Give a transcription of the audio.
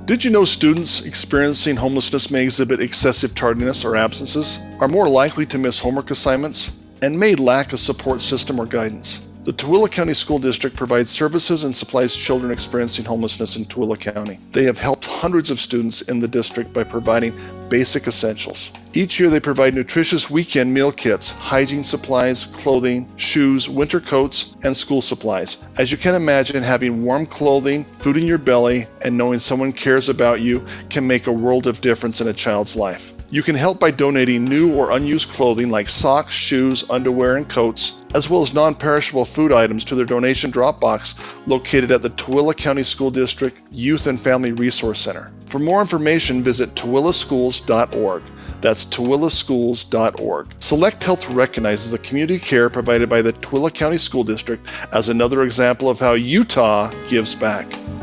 Did you know students experiencing homelessness may exhibit excessive tardiness or absences, are more likely to miss homework assignments, and may lack a support system or guidance? The Tooele County School District provides services and supplies children experiencing homelessness in Tooele County. They have helped hundreds of students in the district by providing basic essentials. Each year they provide nutritious weekend meal kits, hygiene supplies, clothing, shoes, winter coats, and school supplies. As you can imagine, having warm clothing, food in your belly, and knowing someone cares about you can make a world of difference in a child's life. You can help by donating new or unused clothing like socks, shoes, underwear, and coats, as well as non-perishable food items to their donation drop box located at the Tooele County School District Youth and Family Resource Center. For more information, visit tooeleschools.org. That's tooeleschools.org. Select Health recognizes the community care provided by the Tooele County School District as another example of how Utah gives back.